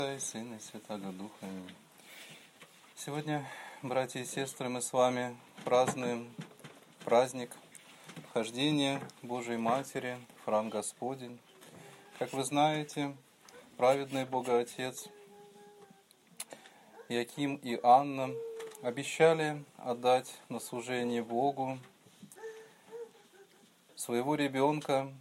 И Сына, и Святаго Духа. Аминь. Сегодня, братья и сестры, мы с вами празднуем праздник вхождения Божией Матери в храм Господень. Как вы знаете, праведный Богоотец Иаким и Анна обещали отдать на служение Богу своего ребенка,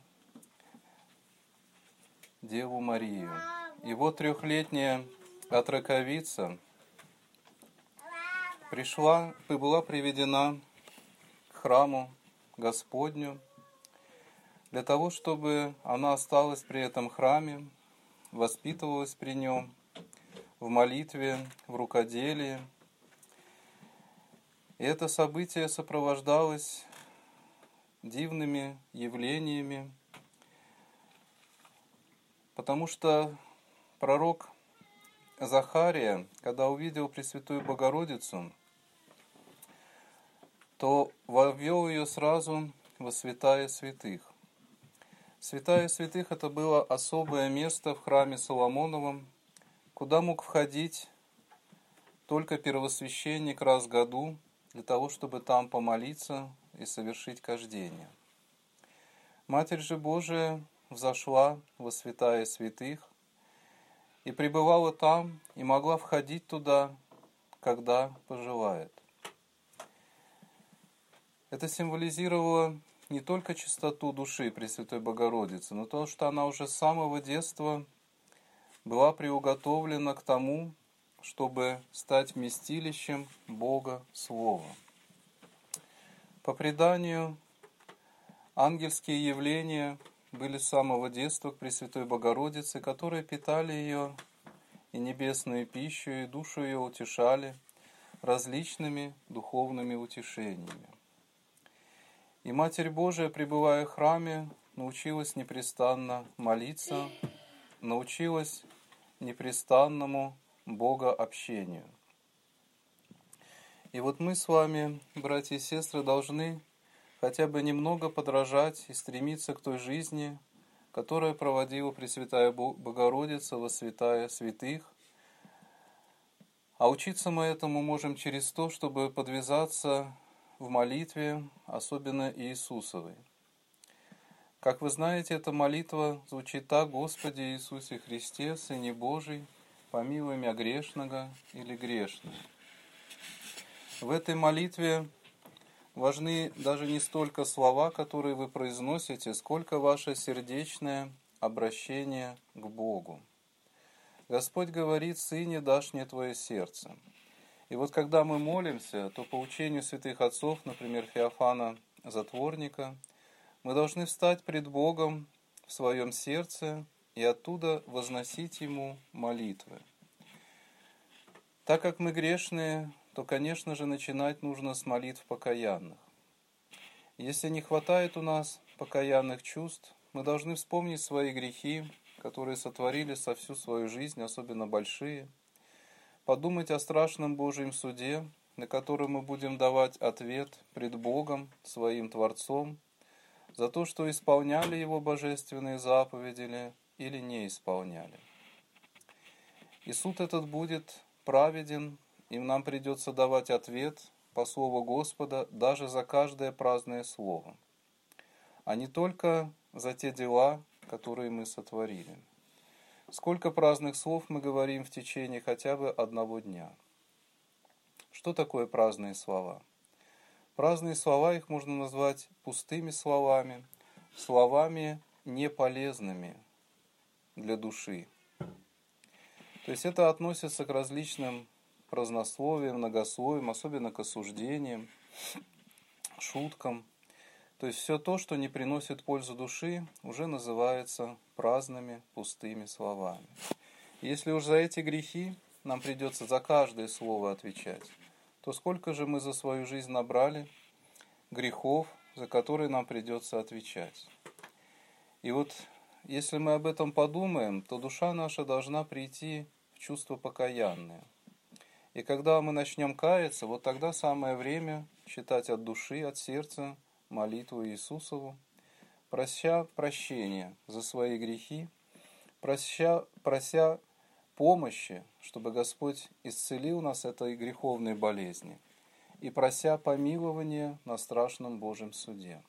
Деву Марию. И вот трехлетняя отроковица была приведена к храму Господню для того, чтобы она осталась при этом храме, воспитывалась при нем в молитве, в рукоделии. И это событие сопровождалось дивными явлениями, потому что пророк Захария, когда увидел Пресвятую Богородицу, то ввел ее сразу во святая святых. Святая святых — это было особое место в храме Соломоновом, куда мог входить только первосвященник раз в году, для того, чтобы там помолиться и совершить кождение. Матерь же Божия взошла во святая святых и пребывала там, и могла входить туда, когда пожелает. Это символизировало не только чистоту души Пресвятой Богородицы, но то, что она уже с самого детства была приуготовлена к тому, чтобы стать вместилищем Бога Слова. По преданию, ангельские явления были с самого детства к Пресвятой Богородице, которые питали ее и небесную пищу, и душу ее утешали различными духовными утешениями. И Матерь Божия, пребывая в храме, научилась непрестанно молиться, научилась непрестанному богообщению. И вот мы с вами, братья и сестры, должны хотя бы немного подражать и стремиться к той жизни, которую проводила Пресвятая Богородица во святая святых. А учиться мы этому можем через то, чтобы подвязаться в молитве, особенно Иисусовой. Как вы знаете, эта молитва звучит так: «Господи Иисусе Христе, Сыне Божий, помилуй меня грешного или грешную». В этой молитве важны даже не столько слова, которые вы произносите, сколько ваше сердечное обращение к Богу. Господь говорит: «Сыне, дашь мне твое сердце». И вот когда мы молимся, то по учению святых отцов, например, Феофана Затворника, мы должны встать пред Богом в своем сердце и оттуда возносить Ему молитвы. Так как мы грешные, то, конечно же, начинать нужно с молитв покаянных. Если не хватает у нас покаянных чувств, мы должны вспомнить свои грехи, которые сотворили со всю свою жизнь, особенно большие, подумать о страшном Божьем суде, на котором мы будем давать ответ пред Богом, своим Творцом, за то, что исполняли Его божественные заповеди или не исполняли. И суд этот будет праведен, и нам придется давать ответ по слову Господа даже за каждое праздное слово, а не только за те дела, которые мы сотворили. Сколько праздных слов мы говорим в течение хотя бы одного дня? Что такое праздные слова? Праздные слова, их можно назвать пустыми словами, словами неполезными для души. То есть это относится к различным празднословиям, многословиям, особенно к осуждениям, шуткам. То есть все то, что не приносит пользу души, уже называется праздными, пустыми словами. Если уж за эти грехи нам придется за каждое слово отвечать, то сколько же мы за свою жизнь набрали грехов, за которые нам придется отвечать. И вот если мы об этом подумаем, то душа наша должна прийти в чувство покаянное. И когда мы начнем каяться, вот тогда самое время читать от души, от сердца молитву Иисусову, прося прощения за свои грехи, прося помощи, чтобы Господь исцелил нас от этой греховной болезни, и прося помилования на страшном Божьем суде.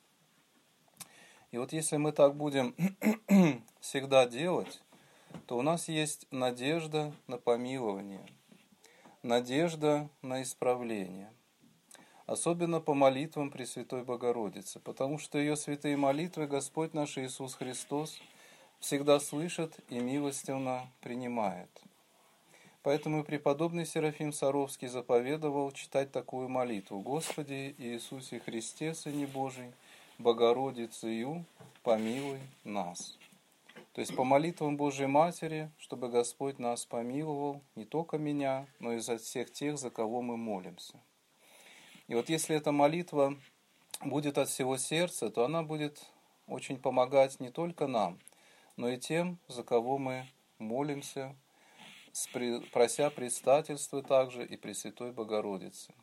И вот если мы так будем всегда делать, то у нас есть надежда на помилование, надежда на исправление. Особенно по молитвам Пресвятой Богородицы, потому что ее святые молитвы Господь наш Иисус Христос всегда слышит и милостивно принимает. Поэтому и преподобный Серафим Саровский заповедовал читать такую молитву: «Господи Иисусе Христе, Сыне Божий, Богородицею, помилуй нас». То есть по молитвам Божьей Матери, чтобы Господь нас помиловал, не только меня, но и за всех тех, за кого мы молимся. И вот если эта молитва будет от всего сердца, то она будет очень помогать не только нам, но и тем, за кого мы молимся, прося предстательства также и Пресвятой Богородицы.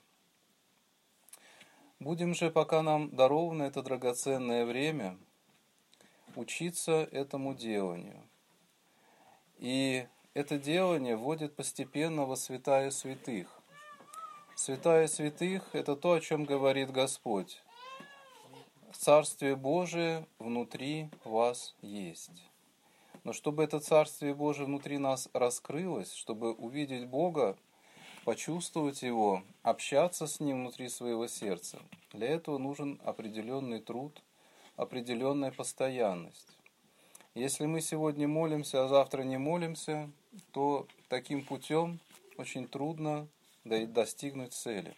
Будем же, пока нам даровано это драгоценное время, учиться этому деланию. И это делание вводит постепенно во святая святых. Святая святых – это то, о чем говорит Господь. Царствие Божие внутри вас есть. Но чтобы это Царствие Божие внутри нас раскрылось, чтобы увидеть Бога, почувствовать Его, общаться с Ним внутри своего сердца, для этого нужен определенный труд, определенная постоянность. Если мы сегодня молимся, а завтра не молимся, то таким путем очень трудно достигнуть цели.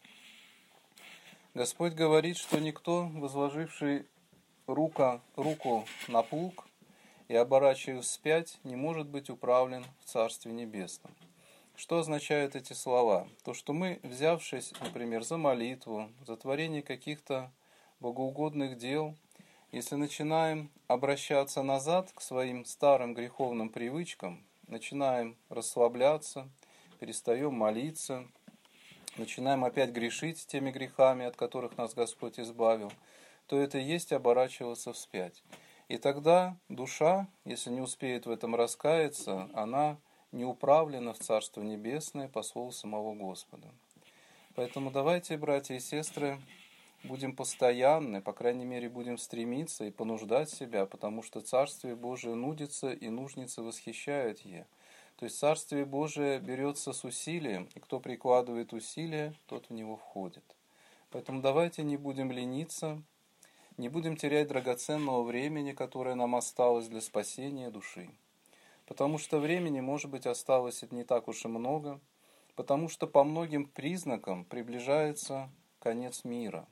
Господь говорит, что никто, возложивший руку на плуг и оборачиваясь вспять, не может быть управлен в Царстве Небесном. Что означают эти слова? То, что мы, взявшись, например, за молитву, за творение каких-то богоугодных дел, если начинаем обращаться назад к своим старым греховным привычкам, начинаем расслабляться, перестаем молиться, начинаем опять грешить теми грехами, от которых нас Господь избавил, то это и есть оборачиваться вспять. И тогда душа, если не успеет в этом раскаяться, она не управлена в Царство Небесное по слову самого Господа. Поэтому давайте, братья и сестры, будем постоянны, по крайней мере, будем стремиться и понуждать себя, потому что Царствие Божие нудится и нужницы восхищают Е. То есть Царствие Божие берется с усилием, и кто прикладывает усилия, тот в него входит. Поэтому давайте не будем лениться, не будем терять драгоценного времени, которое нам осталось для спасения души. Потому что времени, может быть, осталось не так уж и много, потому что по многим признакам приближается конец мира.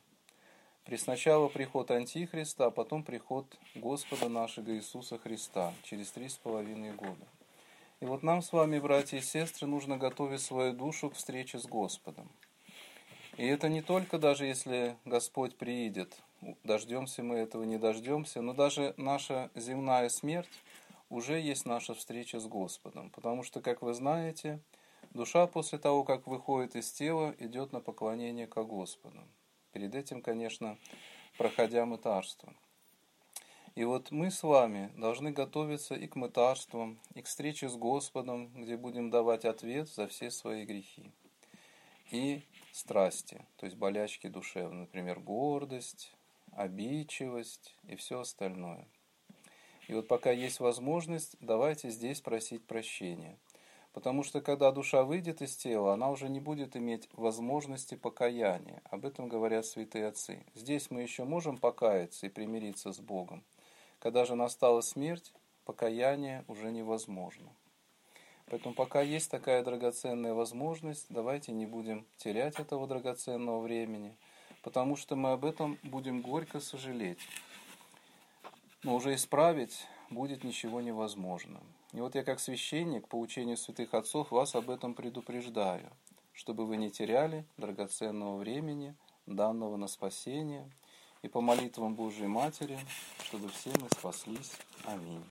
Сначала приход Антихриста, а потом приход Господа нашего Иисуса Христа через 3,5 года. И вот нам с вами, братья и сестры, нужно готовить свою душу к встрече с Господом. И это не только даже если Господь приидет, дождемся мы этого, не дождемся, но даже наша земная смерть уже есть наша встреча с Господом. Потому что, как вы знаете, душа после того, как выходит из тела, идет на поклонение ко Господу. Перед этим, конечно, проходя мытарство. И вот мы с вами должны готовиться и к мытарствам, и к встрече с Господом, где будем давать ответ за все свои грехи. И страсти, то есть болячки душевные, например, гордость, обидчивость и все остальное. И вот пока есть возможность, давайте здесь просить прощения. Потому что когда душа выйдет из тела, она уже не будет иметь возможности покаяния. Об этом говорят святые отцы. Здесь мы еще можем покаяться и примириться с Богом. Когда же настала смерть, покаяние уже невозможно. Поэтому пока есть такая драгоценная возможность, давайте не будем терять этого драгоценного времени, потому что мы об этом будем горько сожалеть. Но уже исправить будет ничего невозможно. И вот я как священник, по учению святых отцов, вас об этом предупреждаю, чтобы вы не теряли драгоценного времени, данного на спасение, и по молитвам Божией Матери, чтобы все мы спаслись. Аминь.